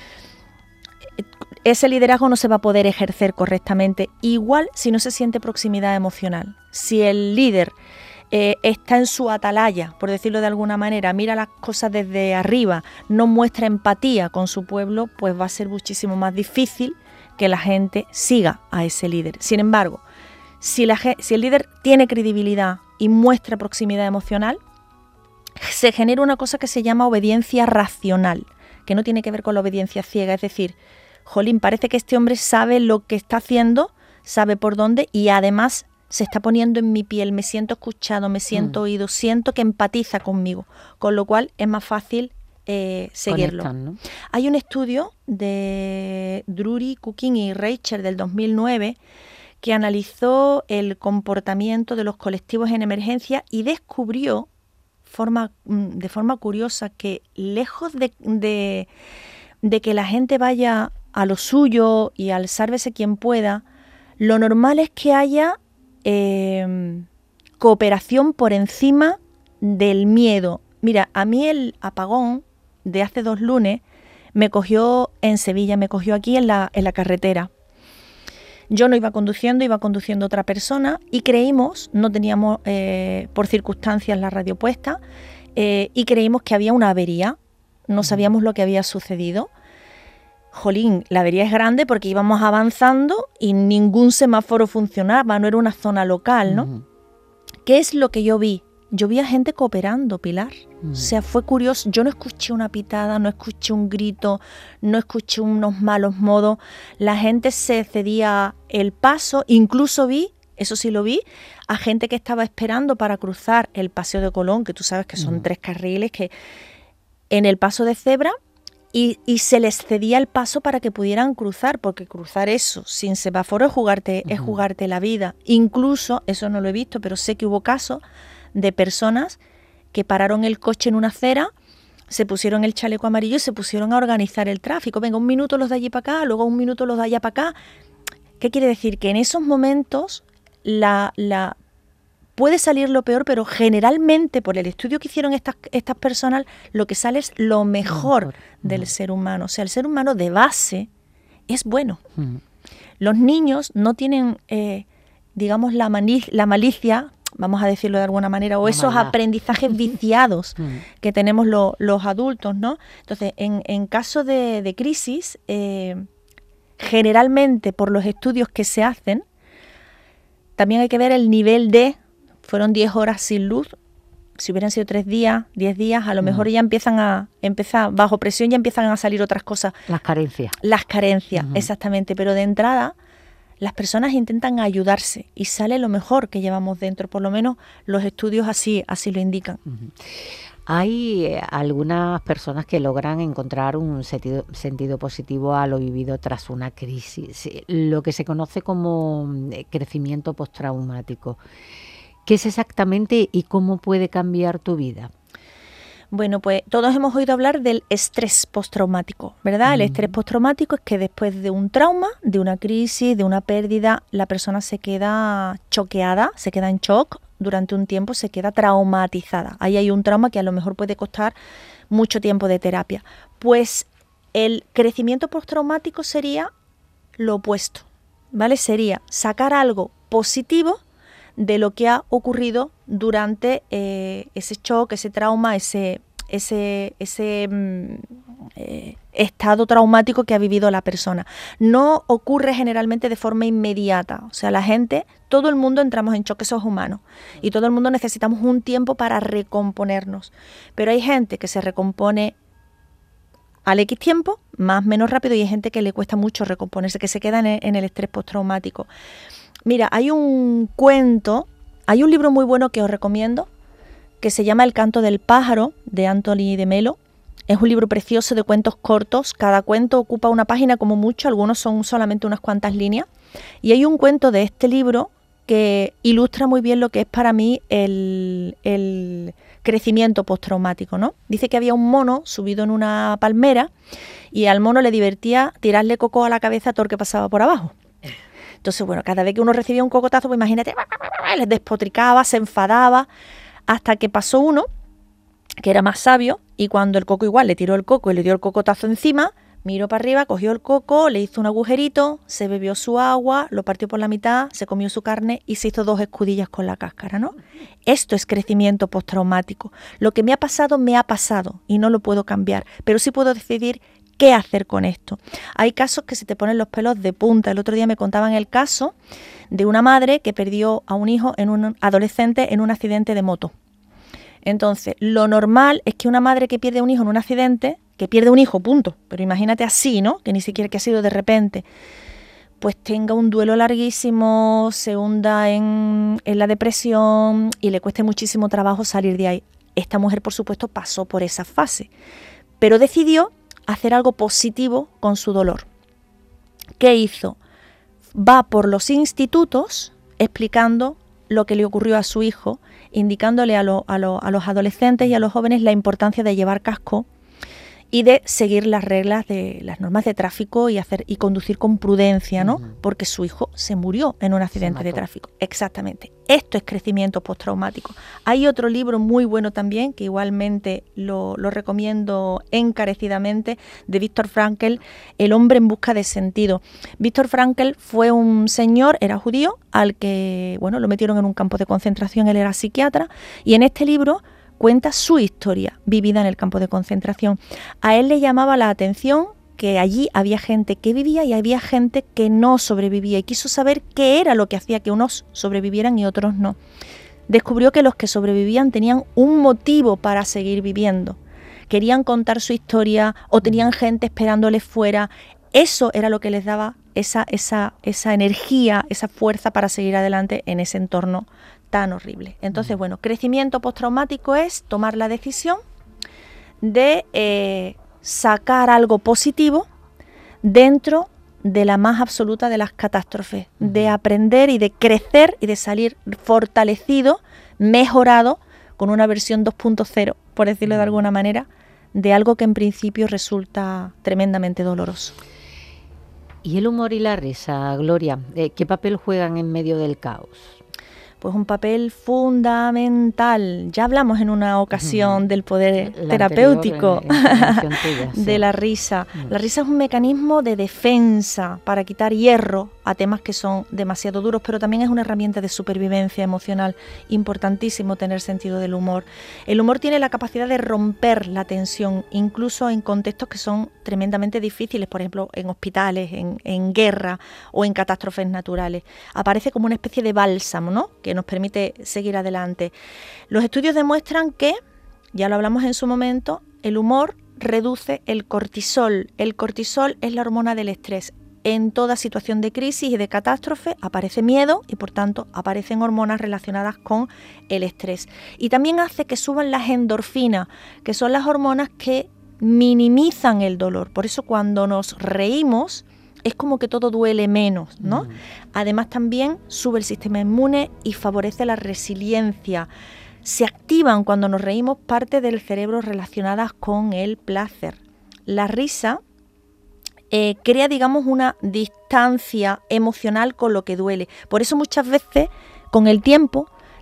Ese liderazgo no se va a poder ejercer correctamente, igual si no se siente proximidad emocional. Si el líder eh, está en su atalaya, por decirlo de alguna manera, mira las cosas desde arriba, no muestra empatía con su pueblo, pues va a ser muchísimo más difícil que la gente siga a ese líder. Sin embargo, si, la, si el líder tiene credibilidad y muestra proximidad emocional, se genera una cosa que se llama obediencia racional, que no tiene que ver con la obediencia ciega, es decir, jolín, parece que este hombre sabe lo que está haciendo, sabe por dónde y además se está poniendo en mi piel, me siento escuchado, me siento mm. oído, siento que empatiza conmigo, con lo cual es más fácil eh, seguirlo. Conectan, ¿no? Hay un estudio de Drury, Cooking y Reicher del dos mil nueve que analizó el comportamiento de los colectivos en emergencia y descubrió forma, de forma curiosa que lejos de, de, de que la gente vaya a lo suyo y al sálvese quien pueda, lo normal es que haya eh, cooperación por encima del miedo. Mira, a mí el apagón de hace dos lunes me cogió en Sevilla, me cogió aquí en la, en la carretera. Yo no iba conduciendo, iba conduciendo otra persona y creímos, no teníamos eh, por circunstancias la radio puesta, eh, y creímos que había una avería, no sabíamos lo que había sucedido. Jolín, la avería es grande porque íbamos avanzando y ningún semáforo funcionaba, no era una zona local, ¿no? Uh-huh. ¿Qué es lo que yo vi? Yo vi a gente cooperando, Pilar. Uh-huh. O sea, fue curioso. Yo no escuché una pitada, no escuché un grito, no escuché unos malos modos. La gente se cedía el paso. Incluso vi, eso sí lo vi, a gente que estaba esperando para cruzar el Paseo de Colón, que tú sabes que son uh-huh. tres carriles, que en el paso de cebra, y, y se les cedía el paso para que pudieran cruzar, porque cruzar eso sin semáforo es jugarte, uh-huh. es jugarte la vida. Incluso, eso no lo he visto, pero sé que hubo casos de personas que pararon el coche en una acera, se pusieron el chaleco amarillo y se pusieron a organizar el tráfico. Venga, un minuto los de allí para acá, luego un minuto los de allá para acá. ¿Qué quiere decir? Que en esos momentos la, la puede salir lo peor, pero generalmente por el estudio que hicieron estas, estas personas, lo que sale es lo mejor, mejor. del uh-huh. ser humano. O sea, el ser humano de base es bueno. Uh-huh. Los niños no tienen, eh, digamos, la, mani- la malicia, vamos a decirlo de alguna manera, o la esos maldad. aprendizajes viciados uh-huh. que tenemos lo, los adultos, ¿no? Entonces, en, en caso de, de crisis, eh, generalmente por los estudios que se hacen, también hay que ver el nivel de... Fueron diez horas sin luz, si hubieran sido tres días, diez días, a lo mm. mejor ya empiezan a, empezar bajo presión, ya empiezan a salir otras cosas. Las carencias. Las carencias, uh-huh. exactamente, pero de entrada las personas intentan ayudarse y sale lo mejor que llevamos dentro, por lo menos los estudios así, así lo indican. Uh-huh. Hay eh, algunas personas que logran encontrar un sentido, sentido positivo a lo vivido tras una crisis, lo que se conoce como crecimiento postraumático. ¿Qué es exactamente y cómo puede cambiar tu vida? Bueno, pues todos hemos oído hablar del estrés postraumático, ¿verdad? Mm. El estrés postraumático es que después de un trauma, de una crisis, de una pérdida, la persona se queda choqueada, se queda en shock, durante un tiempo se queda traumatizada. Ahí hay un trauma que a lo mejor puede costar mucho tiempo de terapia. Pues el crecimiento postraumático sería lo opuesto, ¿vale? Sería sacar algo positivo de lo que ha ocurrido durante eh, ese shock, ese trauma, ese, ese, ese mm, eh, estado traumático que ha vivido la persona. No ocurre generalmente de forma inmediata. O sea, la gente, todo el mundo entramos en shock, esos humanos, y todo el mundo necesitamos un tiempo para recomponernos. Pero hay gente que se recompone al X tiempo, más o menos rápido, y hay gente que le cuesta mucho recomponerse, que se queda en el, en el estrés postraumático. Mira, hay un cuento, hay un libro muy bueno que os recomiendo, que se llama El canto del pájaro, de Anthony de Melo. Es un libro precioso de cuentos cortos, cada cuento ocupa una página como mucho, algunos son solamente unas cuantas líneas. Y hay un cuento de este libro que ilustra muy bien lo que es para mí el, el crecimiento postraumático, ¿no? Dice que había un mono subido en una palmera y al mono le divertía tirarle coco a la cabeza a todo el que pasaba por abajo. Entonces, bueno, cada vez que uno recibía un cocotazo, pues imagínate, les despotricaba, se enfadaba, hasta que pasó uno que era más sabio y cuando el coco igual le tiró el coco y le dio el cocotazo encima, miró para arriba, cogió el coco, le hizo un agujerito, se bebió su agua, lo partió por la mitad, se comió su carne y se hizo dos escudillas con la cáscara, ¿no? Esto es crecimiento postraumático. Lo que me ha pasado, me ha pasado y no lo puedo cambiar, pero sí puedo decidir qué hacer con esto. Hay casos que se te ponen los pelos de punta. El otro día me contaban el caso de una madre que perdió a un hijo, en un adolescente, en un accidente de moto. Entonces, lo normal es que una madre que pierde un hijo en un accidente, que pierde un hijo, punto, pero imagínate así, ¿no? Que ni siquiera que ha sido de repente, pues tenga un duelo larguísimo, se hunda en, en la depresión y le cueste muchísimo trabajo salir de ahí. Esta mujer, por supuesto, pasó por esa fase, pero decidió hacer algo positivo con su dolor. ¿Qué hizo? Va por los institutos explicando lo que le ocurrió a su hijo, indicándole a, lo, a, lo, a los adolescentes y a los jóvenes la importancia de llevar casco y de seguir las reglas de las normas de tráfico y hacer y conducir con prudencia, ¿no? Uh-huh. Porque su hijo se murió en un accidente de tráfico. Exactamente. Esto es crecimiento postraumático. Hay otro libro muy bueno también, que igualmente lo, lo recomiendo encarecidamente, de Viktor Frankl, El hombre en busca de sentido. Viktor Frankl fue un señor, era judío, al que, bueno, lo metieron en un campo de concentración, él era psiquiatra, y en este libro cuenta su historia vivida en el campo de concentración. A él le llamaba la atención que allí había gente que vivía y había gente que no sobrevivía y quiso saber qué era lo que hacía que unos sobrevivieran y otros no. Descubrió que los que sobrevivían tenían un motivo para seguir viviendo. Querían contar su historia o tenían gente esperándoles fuera. Eso era lo que les daba esa, esa, esa energía, esa fuerza para seguir adelante en ese entorno tan horrible. Entonces, bueno, crecimiento postraumático es tomar la decisión de eh, sacar algo positivo dentro de la más absoluta de las catástrofes, de aprender y de crecer y de salir fortalecido, mejorado, con una versión dos punto cero, por decirlo de alguna manera, de algo que en principio resulta tremendamente doloroso. ¿Y el humor y la risa, Gloria, eh, qué papel juegan en medio del caos? Pues un papel fundamental. Ya hablamos en una ocasión uh-huh. del poder la terapéutico anterior, tuya, sí. de la risa. Uh-huh. La risa es un mecanismo de defensa para quitar hierro a temas que son demasiado duros, pero también es una herramienta de supervivencia emocional. Importantísimo tener sentido del humor. El humor tiene la capacidad de romper la tensión, incluso en contextos que son tremendamente difíciles, por ejemplo, en hospitales, en, en guerra o en catástrofes naturales. Aparece como una especie de bálsamo, ¿no?, que nos permite seguir adelante. Los estudios demuestran que, ya lo hablamos en su momento, el humor reduce el cortisol. El cortisol es la hormona del estrés. En toda situación de crisis y de catástrofe aparece miedo y por tanto aparecen hormonas relacionadas con el estrés. Y también hace que suban las endorfinas, que son las hormonas que minimizan el dolor. Por eso cuando nos reímos es como que todo duele menos, ¿no? Mm. Además también sube el sistema inmune y favorece la resiliencia. Se activan cuando nos reímos partes del cerebro relacionadas con el placer. La risa eh, crea, digamos, una distancia emocional con lo que duele. Por eso muchas veces, con el tiempo,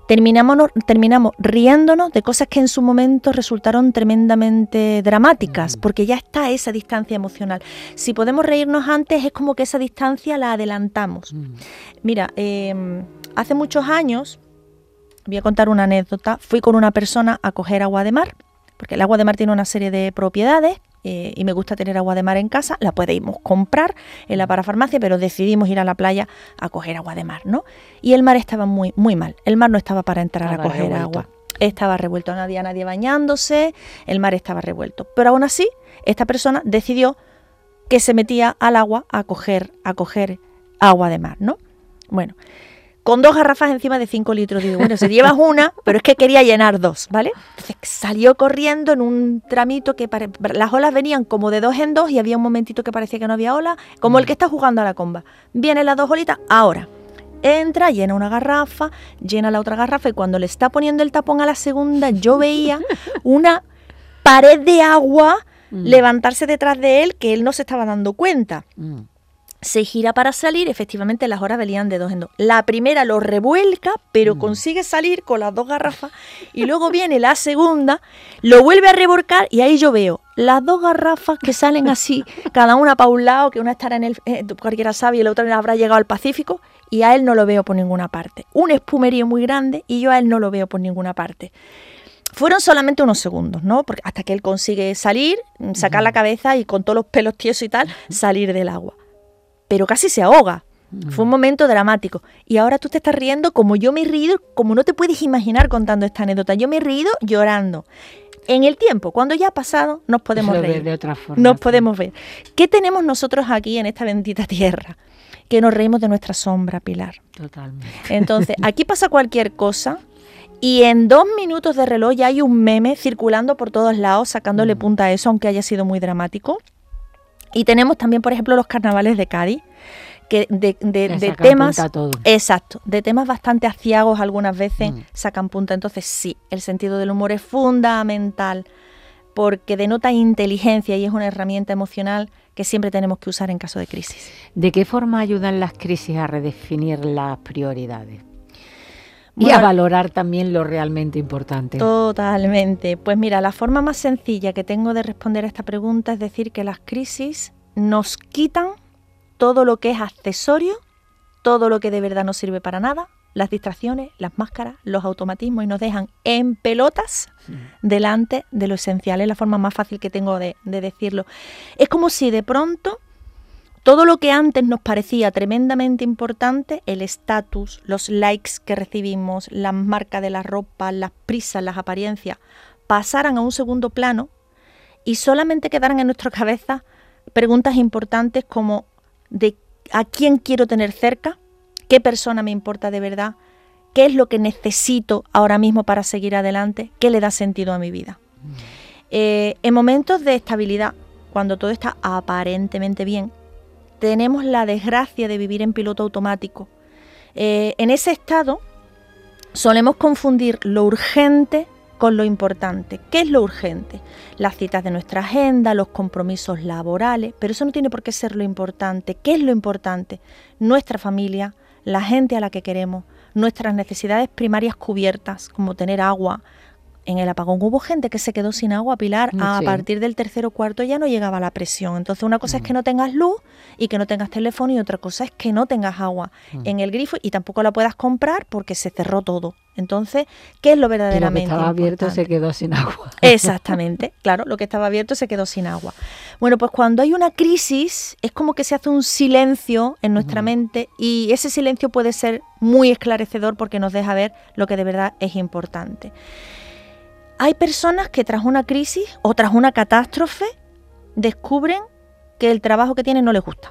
terminamos, terminamos riéndonos de cosas que en su momento resultaron tremendamente dramáticas, porque ya está esa distancia emocional. Si podemos reírnos antes, es como que esa distancia la adelantamos. Mira, eh, hace muchos años, voy a contar una anécdota, fui con una persona a coger agua de mar, porque el agua de mar tiene una serie de propiedades, Eh, y me gusta tener agua de mar en casa, la podemos comprar en la parafarmacia, pero decidimos ir a la playa a coger agua de mar, ¿no? Y el mar estaba muy, muy mal, el mar no estaba para entrar estaba a coger revuelto. agua, estaba revuelto, no había nadie bañándose, el mar estaba revuelto, pero aún así, esta persona decidió que se metía al agua a coger, a coger agua de mar, ¿no? Bueno, con dos garrafas encima de cinco litros. Digo, bueno, se llevas una, pero es que quería llenar dos, ¿vale? Entonces salió corriendo en un tramito que pare... las olas venían como de dos en dos y había un momentito que parecía que no había ola, como el que está jugando a la comba. Vienen las dos olitas, ahora. Entra, llena una garrafa, llena la otra garrafa y cuando le está poniendo el tapón a la segunda, yo veía una pared de agua mm. levantarse detrás de él que él no se estaba dando cuenta. Mm. Se gira para salir, efectivamente las horas venían de dos en dos. La primera lo revuelca, pero mm. consigue salir con las dos garrafas y luego viene la segunda, lo vuelve a revolcar y ahí yo veo las dos garrafas que salen así, cada una para un lado, que una estará en el, eh, cualquiera sabe, y la otra habrá llegado al Pacífico y a él no lo veo por ninguna parte. Un espumerío muy grande y yo a él no lo veo por ninguna parte. Fueron solamente unos segundos, ¿no? Porque hasta que él consigue salir, sacar la cabeza y con todos los pelos tiesos y tal, salir del agua. Pero casi se ahoga. Fue un momento dramático. Y ahora tú te estás riendo como yo me he reído, como no te puedes imaginar contando esta anécdota. Yo me he reído llorando. En el tiempo, cuando ya ha pasado, nos podemos reír. De otra forma, nos sí. podemos ver. ¿Qué tenemos nosotros aquí en esta bendita tierra? Que nos reímos de nuestra sombra, Pilar. Totalmente. Entonces, aquí pasa cualquier cosa y en dos minutos de reloj ya hay un meme circulando por todos lados, sacándole mm. punta a eso, aunque haya sido muy dramático. Y tenemos también, por ejemplo, los carnavales de Cádiz, que de, de, de temas, exacto, de temas bastante aciagos algunas veces mm. sacan punta. Entonces sí, el sentido del humor es fundamental porque denota inteligencia y es una herramienta emocional que siempre tenemos que usar en caso de crisis. ¿De qué forma ayudan las crisis a redefinir las prioridades? Bueno, y a valorar también lo realmente importante. Totalmente. Pues mira, la forma más sencilla que tengo de responder a esta pregunta es decir que las crisis nos quitan todo lo que es accesorio, todo lo que de verdad no sirve para nada, las distracciones, las máscaras, los automatismos y nos dejan en pelotas sí. delante de lo esencial. Es la forma más fácil que tengo de, de decirlo. Es como si de pronto todo lo que antes nos parecía tremendamente importante, el estatus, los likes que recibimos, las marcas de la ropa, las prisas, las apariencias, pasaran a un segundo plano y solamente quedaran en nuestra cabeza preguntas importantes como de a quién quiero tener cerca, qué persona me importa de verdad, qué es lo que necesito ahora mismo para seguir adelante, qué le da sentido a mi vida. Mm. Eh, en momentos de estabilidad, cuando todo está aparentemente bien, tenemos la desgracia de vivir en piloto automático. Eh, en ese estado solemos confundir lo urgente con lo importante. ¿Qué es lo urgente? Las citas de nuestra agenda, los compromisos laborales, pero eso no tiene por qué ser lo importante. ¿Qué es lo importante? Nuestra familia, la gente a la que queremos, nuestras necesidades primarias cubiertas, como tener agua. En el apagón hubo gente que se quedó sin agua, Pilar, a sí. partir del tercer o cuarto ya no llegaba la presión. Entonces una cosa mm. es que no tengas luz y que no tengas teléfono y otra cosa es que no tengas agua mm. en el grifo y tampoco la puedas comprar porque se cerró todo. Entonces, ¿qué es lo verdaderamente importante? Lo que estaba abierto se quedó sin agua. Exactamente, claro, lo que estaba abierto se quedó sin agua. Bueno, pues cuando hay una crisis es como que se hace un silencio en nuestra mm. mente y ese silencio puede ser muy esclarecedor porque nos deja ver lo que de verdad es importante. Hay personas que tras una crisis o tras una catástrofe descubren que el trabajo que tienen no les gusta,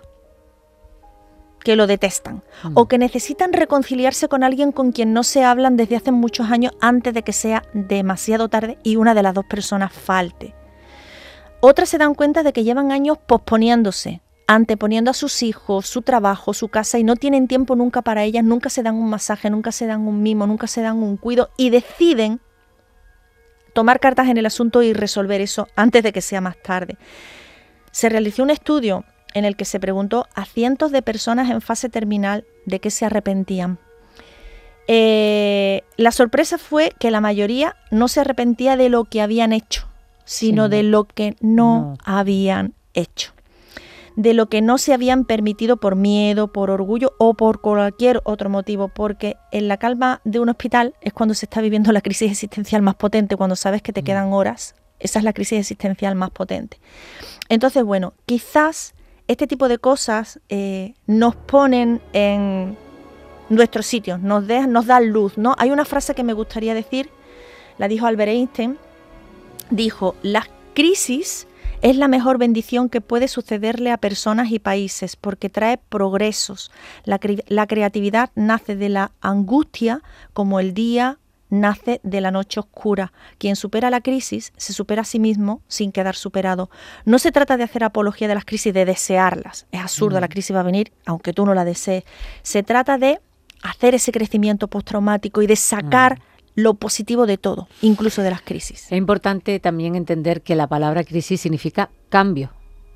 que lo detestan mm. o que necesitan reconciliarse con alguien con quien no se hablan desde hace muchos años antes de que sea demasiado tarde y una de las dos personas falte. Otras se dan cuenta de que llevan años posponiéndose, anteponiendo a sus hijos, su trabajo, su casa y no tienen tiempo nunca para ellas, nunca se dan un masaje, nunca se dan un mimo, nunca se dan un cuido y deciden tomar cartas en el asunto y resolver eso antes de que sea más tarde. Se realizó un estudio en el que se preguntó a cientos de personas en fase terminal de qué se arrepentían. Eh, la sorpresa fue que la mayoría no se arrepentía de lo que habían hecho, sino sí, de lo que no, no habían hecho, de lo que no se habían permitido por miedo, por orgullo o por cualquier otro motivo, porque en la calma de un hospital es cuando se está viviendo la crisis existencial más potente, cuando sabes que te mm. quedan horas, esa es la crisis existencial más potente. Entonces, bueno, quizás este tipo de cosas eh, nos ponen en nuestros sitios, nos, de, nos dan luz, ¿no? Hay una frase que me gustaría decir, la dijo Albert Einstein, dijo, las crisis es la mejor bendición que puede sucederle a personas y países porque trae progresos. La, cre- la creatividad nace de la angustia como el día nace de la noche oscura. Quien supera la crisis se supera a sí mismo sin quedar superado. No se trata de hacer apología de las crisis, de desearlas. Es absurdo, mm. la crisis va a venir aunque tú no la desees. Se trata de hacer ese crecimiento postraumático y de sacar mm. lo positivo de todo, incluso de las crisis. Es importante también entender que la palabra crisis significa cambio.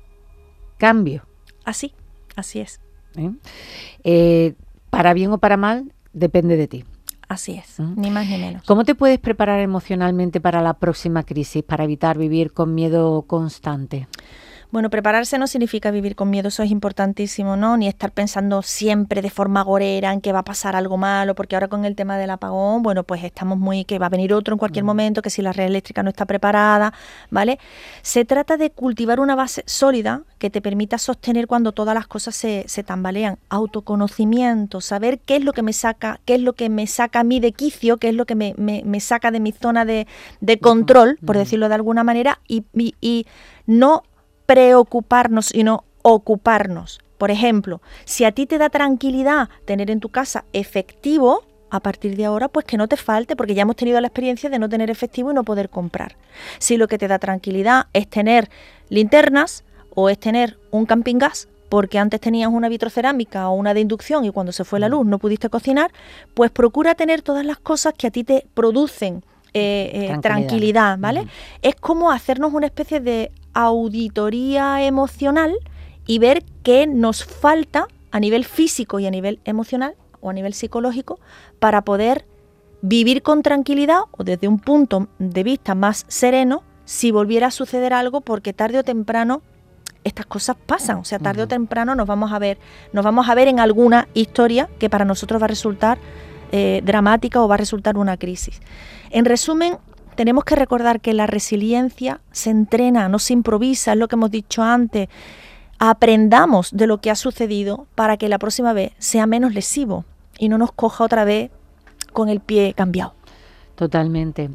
Cambio. Así, así es. ¿Eh? Eh, para bien o para mal, depende de ti. Así es, ¿Mm? Ni más ni menos. ¿Cómo te puedes preparar emocionalmente para la próxima crisis, para evitar vivir con miedo constante? Bueno, prepararse no significa vivir con miedo, eso es importantísimo, ¿no? Ni estar pensando siempre de forma agorera en que va a pasar algo malo, porque ahora con el tema del apagón, bueno, pues estamos muy, que va a venir otro en cualquier mm. momento, que si la red eléctrica no está preparada, ¿vale? Se trata de cultivar una base sólida que te permita sostener cuando todas las cosas se, se tambalean. Autoconocimiento, saber qué es lo que me saca, qué es lo que me saca a mí de quicio, qué es lo que me, me, me saca de mi zona de, de control, mm. por decirlo de alguna manera, y, y, y no preocuparnos, sino ocuparnos. Por ejemplo, si a ti te da tranquilidad tener en tu casa efectivo, a partir de ahora, pues que no te falte, porque ya hemos tenido la experiencia de no tener efectivo y no poder comprar. Si lo que te da tranquilidad es tener linternas o es tener un camping gas, porque antes tenías una vitrocerámica o una de inducción y cuando se fue la luz no pudiste cocinar, pues procura tener todas las cosas que a ti te producen eh, eh, tranquilidad. tranquilidad, ¿vale? Uh-huh. Es como hacernos una especie de auditoría emocional y ver qué nos falta a nivel físico y a nivel emocional o a nivel psicológico para poder vivir con tranquilidad o desde un punto de vista más sereno si volviera a suceder algo, porque tarde o temprano estas cosas pasan, o sea, tarde uh-huh. o temprano nos vamos a ver, nos vamos a ver en alguna historia que para nosotros va a resultar eh, dramática o va a resultar una crisis. En resumen, tenemos que recordar que la resiliencia se entrena, no se improvisa, es lo que hemos dicho antes. Aprendamos de lo que ha sucedido para que la próxima vez sea menos lesivo y no nos coja otra vez con el pie cambiado. Totalmente.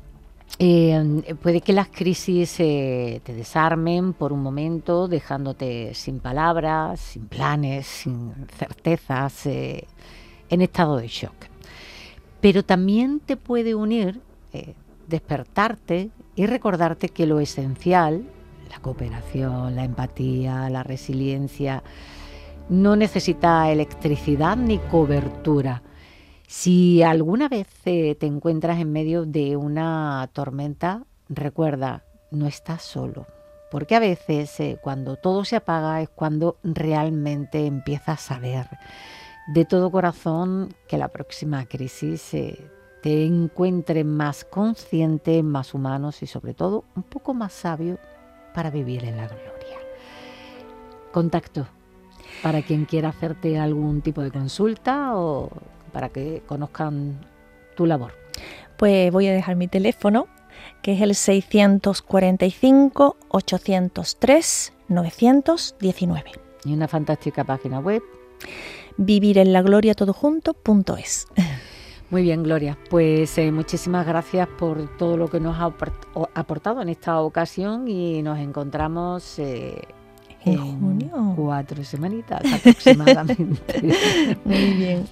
Eh, puede que las crisis eh, te desarmen por un momento, dejándote sin palabras, sin planes, sin certezas, eh, en estado de shock. Pero también te puede unir, eh, despertarte y recordarte que lo esencial, la cooperación, la empatía, la resiliencia, no necesita electricidad ni cobertura. Si alguna vez eh, te encuentras en medio de una tormenta, recuerda, no estás solo. Porque a veces eh, cuando todo se apaga es cuando realmente empiezas a ver de todo corazón que la próxima crisis eh, te encuentre más consciente, más humanos y sobre todo un poco más sabio para vivir en la gloria. Contacto para quien quiera hacerte algún tipo de consulta o para que conozcan tu labor. Pues voy a dejar mi teléfono, que es el seiscientos cuarenta y cinco, ochocientos tres, novecientos diecinueve. Y una fantástica página web. vivir en la gloria todo junto punto es. Muy bien, Gloria. Pues eh, muchísimas gracias por todo lo que nos ha aportado en esta ocasión y nos encontramos eh, en, en junio. Cuatro semanitas aproximadamente. Muy bien.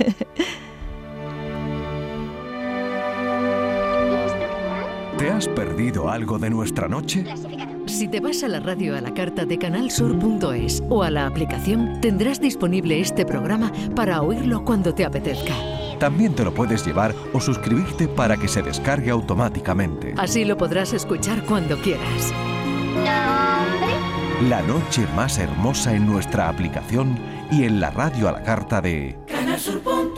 ¿Te has perdido algo de nuestra noche? Si te vas a la radio a la carta de canal sur punto es o a la aplicación, tendrás disponible este programa para oírlo cuando te apetezca. También te lo puedes llevar o suscribirte para que se descargue automáticamente. Así lo podrás escuchar cuando quieras. La noche más hermosa en nuestra aplicación y en la radio a la carta de canal sur punto es.